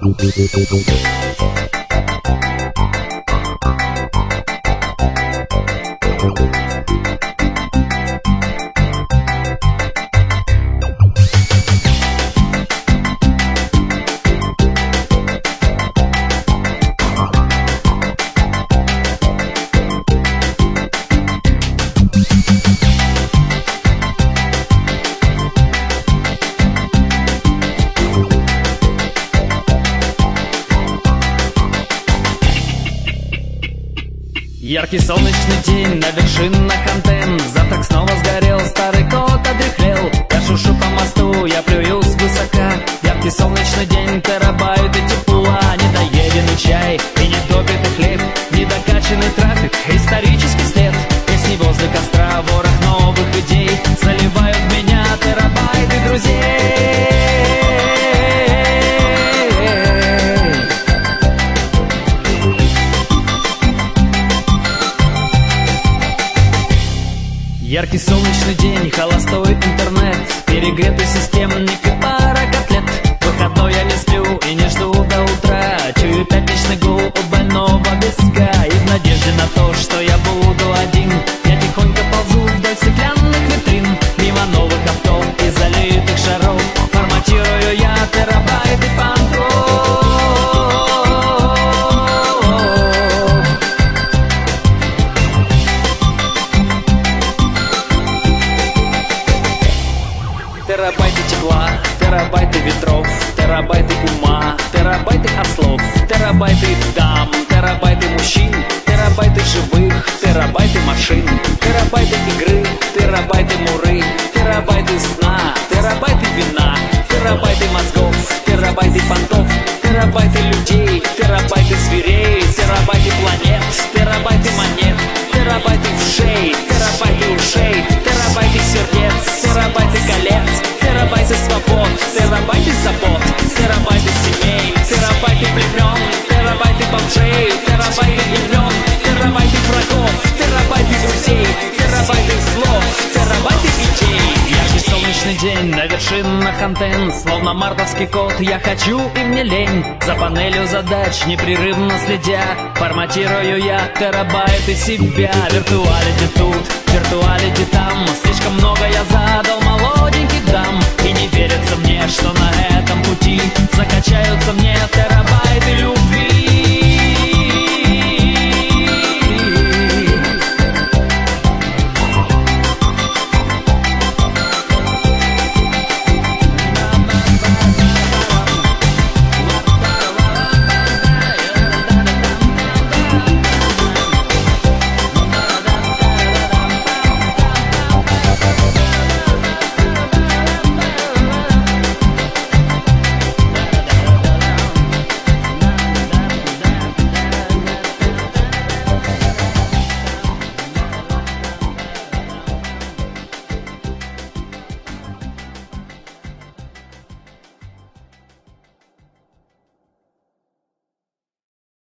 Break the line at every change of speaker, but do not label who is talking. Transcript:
Яркий солнечный день, на вершинах антенн. Завтрак снова сгорел, старый кот одряхлел. Я шушу по мосту, я плюю свысока. Яркий солнечный день, терабайты тепла. Недоеденный чай и недопитый хлеб, недокачанный трафик, исторический след. Песни возле костра, ворох новых идей заливают меня терабайты друзей. Яркий солнечный день, холостой интернет, перегретый системник и пара котлет. Выходной я не сплю и не жду до утра, чую пятничный гул у больного виска. И в надежде на то, что я буду один, я тихонько ползу вдоль стеклянных витрин, мимо новых авто и залитых шаров. Форматирую я терабайты панков. Терабайты тепла, терабайты ветров, терабайты ума, терабайты ослов, терабайты дам, терабайты мужчин, терабайты живых, терабайты машин, терабайты игры, терабайты муры, терабайты сна, терабайты вина, терабайты мозгов, терабайты понтов, терабайты людей, терабайты зверей, терабайты планет, терабайты монет, терабайты вшей, терабайты ушей, терабайты сердец, терабайты колец, терабайты свобод, терабайты забот, терабайты семей, терабайты племен, терабайты бомжей, терабайты имен, терабайты врагов, терабайты друзей, терабайты слов, терабайты идей. Яркий солнечный день, на вершинах антенн, словно мартовский кот, я хочу и мне лень. За панелью задач, непрерывно следя, форматирую я терабайты себя. Виртуалити тут, виртуалити там, слишком много я задал молоденьких дам. И не верится мне, что на этом пути закачают